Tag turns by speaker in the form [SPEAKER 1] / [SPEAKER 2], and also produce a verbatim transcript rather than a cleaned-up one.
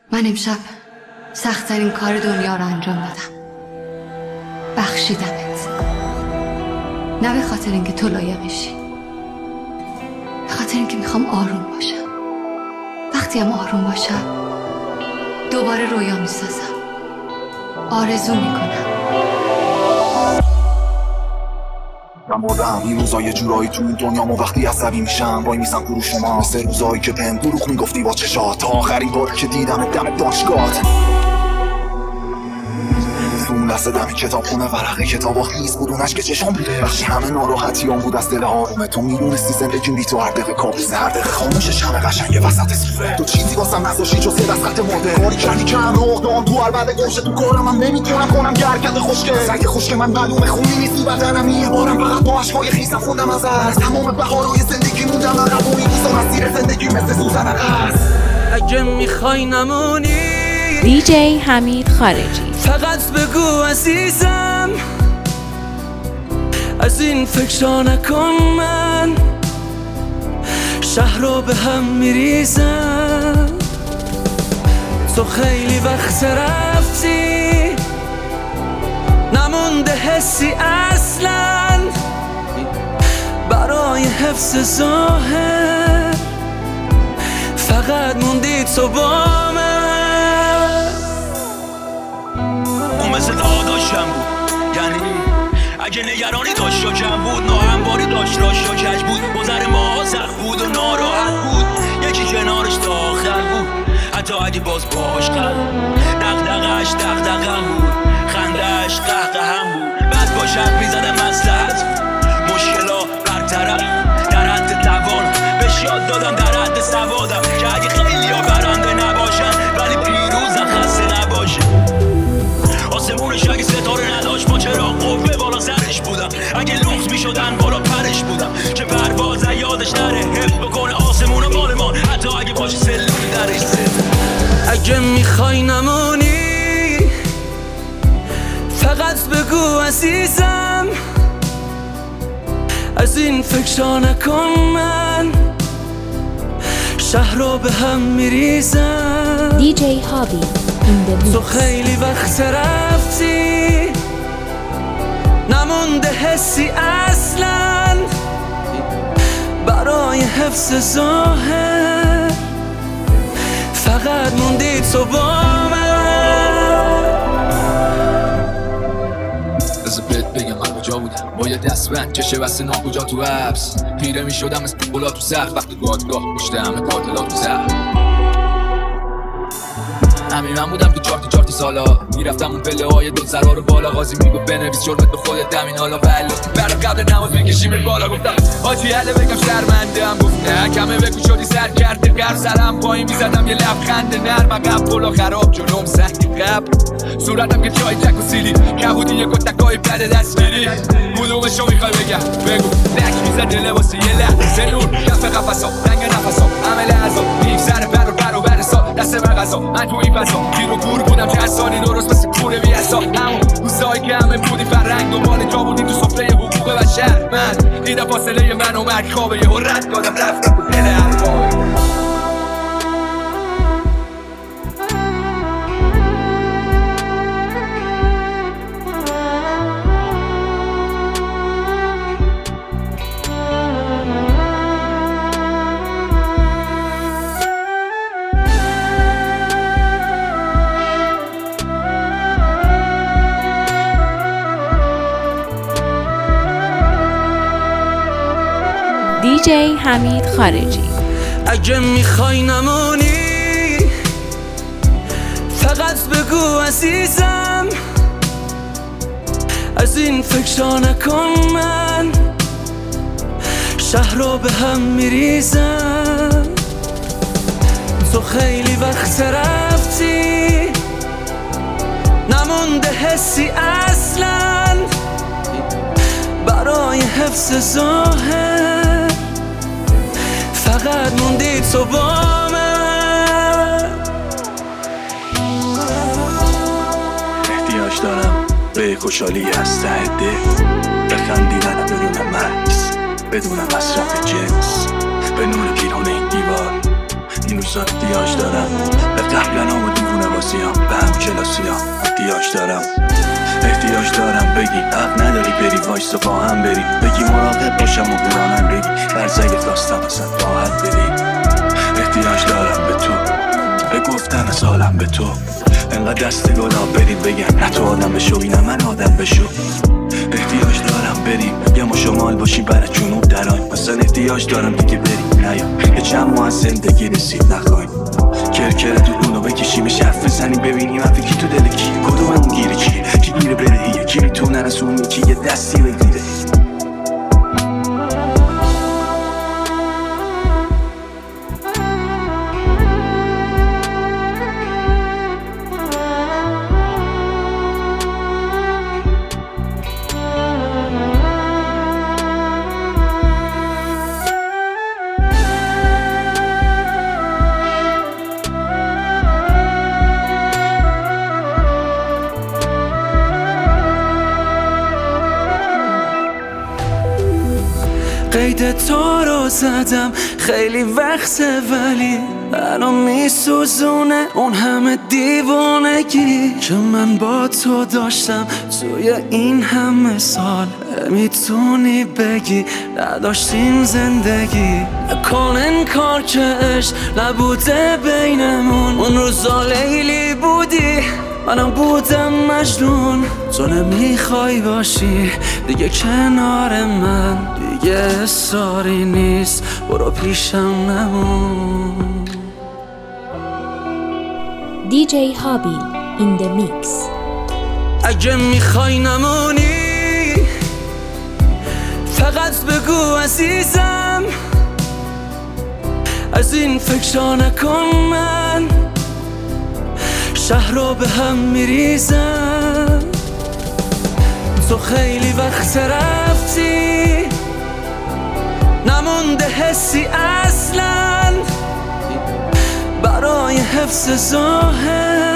[SPEAKER 1] من امشب سخت‌ترین کار دنیا رو انجام دادم. بخشیدمت. نه به خاطر اینکه تو لایقشی، به خاطر اینکه میخوام آروم باشم. وقتی هم آروم باشم دوباره رویا میسازم، آرزو میکنم.
[SPEAKER 2] من مردم این روزا یه جورایی تو این دنیامو وقتی عصبی میشم وای میسم گروه شما، مثل روزایی که بهم دروغ میگفتی با چشات، تا آخرین بار که دیدم دم باشگاهت. اون لحظه دم کتاب خونه ورقه کتابا خیز بود، اونش که چشم بوده بخشی همه ناراحتیام بود از دل آرومه. تو میدونستی زندگیم بی تو هر دقیقه کابوسه، هر دقیقه خاموشش همه قشنگه وسط سوره. تو چیزی واسم نذاشتی جز یه دست خط مرده، کاری کردی که هم راه دام تو هر بده گوشه تو کارم هم نمیتونم کنم گرکت خوشگه. سگ خوشگه من معلومه خونی نیستی بدنم، یه بارم فقط با عشقای خیسم خوندم از از تمام بهارهای زندگی موندم عقب و این روزا مسیر زندگی مثل سوزن قرص.
[SPEAKER 3] اگه میخوای نمونی
[SPEAKER 4] دی جی حمید خارجی،
[SPEAKER 3] فقط بگو عزیزم از این فکرها نکن، من شهر رو به هم میریزم. تو خیلی وقت رفتی نمونده حسی اصلا برای حفظ ظاهر، فقط موندی تو با من.
[SPEAKER 5] اون مثل داداشم بود، یعنی اگه نگرانی داشت و کم بود، ناهمواری داشت راش و کج بود، گذر ما سخت بود و ناراحت بود، یکی کنارش تا آخر بود، حتی اگه باز باش کرد دغدغه‌اش دغدغه‌ام بود، خنده‌اش قهقه‌ام بود. بعد با شب میزدم مصلحت مشکلا برطرف در حد توان، بهش یاد دادم در حد سوادم که اگه خیلی ها برنده نباشن ولی پیروزن خسته نباشه. آسمونش اگه ستاره نداشت با چراغ قوه بالا سرش بودم، اگه لغز میشدن بالا پرش بودم که پرواز یادش نره، حفظ بکنه آسمون و مال ما حتی اگه باشه سلولی درش زد.
[SPEAKER 3] اگه میخوای نمونی فقط بگو عزیزم از این فکرها نکن، من شهر رو به هم میریزم.
[SPEAKER 4] دی جی هابی
[SPEAKER 3] تو خیلی وقت رفتی نمونده حسی اصلا برای حفظ ظاهر، فقط موندی تو با من.
[SPEAKER 6] بذار بهت بگم من کجا بودم با یه دستبند چشه بسته ناکجا تو حبس، پیره می شدم مثل بلا تو سخت وقتی دادگاه پشت همه قاتلا تو سخت. همین من بودم تو چارتی چارتی سالا، میرفتم اون پله های دو زرا رو بالا، قاضی میگو بنویس جرمت به خودت دمین حالا ولی برای قبل نماز میکشیم بالا. گفتم آجی هله بگم شرمنده هم، گفت نه کمه بگو شدی سر کرده قرب، سرم پایین میزدم یه لبخند نرم، عقب پلا خراب جلوم سنگ قبل، صورتم که چای چک و سیلی کبودی یه گتکای بده دستگیری. کدومشو میخوای بگم بگو، نک میزده لباسی یه لحظه نور کف قفصا رنگ نفسا همه لحظا نیف سر پر و پر و برسا دست مغزا من تو این فضا گیر و گور بودم چه اصانی درست مثل کوره بی اصا، همون روزایی که همه بودی فرنگ دنبال جا بودی تو سفره حقوق بشر. من دیدم فاصله من و مرگ خوابه یه رد دادم رفتم تو دل حرفای.
[SPEAKER 4] دی جی حمید خارجی.
[SPEAKER 3] اگه میخوای نمونی فقط بگو عزیزم از این فکرها نکن، من شهر رو به هم میریزم. تو خیلی وقت رفتی نمونده حسی اصلا برای حفظ ظاهر، فقط موندی تو با من.
[SPEAKER 7] احتیاج دارم به خوشحالی از ته دل، بخندیدن بدون مکس، بدون مصرف جنس، به نور پیران این دیوار. این روزا احتیاج دارم به قبلن آمدون احتیاج دارم احتیاج دارم بگی حق نداری بری وایسا با هم بری بگی مراقب باشم و برانم بگی برزایی داستم اصلا راحت بری احتیاج دارم به تو به گفتن از حالم به تو انقدر دست گلا بریم بگم نه تو آدم بشو نه من آدم بشو احتیاج دارم بریم یه ما شمال باشیم برای جنوب دران مثلا احتیاج دارم دیگه بریم نیا یه چند ماه از زندگی رسید نخواهیم کرکر دورونو بکشیمش حرف بزنیم ببینیم حرفی کی تو دل کی کدوممون گیره کیه کی گیره بره کی میتونه از اون یکی یه دستی بگیره
[SPEAKER 3] قید تو رو زدم خیلی وقته ولی الان میسوزونه اون همه دیوانگی که من با تو داشتم توی این همه سال میتونی بگی نداشتیم زندگی نکن انکار که عشق نبوده بینمون اون روزا لیلی بودی منم بودم مجنون تو نمیخوای باشی دیگه کنار من دیگه اصراری نیست برو پیشم نمون
[SPEAKER 4] دی جی هابیل in the mix.
[SPEAKER 3] اگه میخوای نمونی فقط بگو عزیزم از این فکرها نکن من شهر رو به هم میریزم تو خیلی وقت رفتی نمونده حسی اصلا برای حفظ ظاهر